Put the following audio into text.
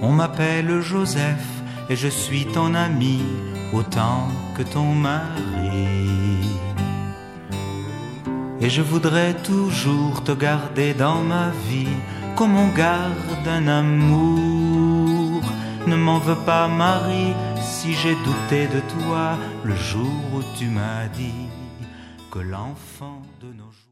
On m'appelle Joseph et je suis ton ami autant que ton mari. Et je voudrais toujours te garder dans ma vie comme on garde un amour. Ne m'en veux pas, Marie, si j'ai douté de toi le jour où tu m'as dit que l'enfant de nos jours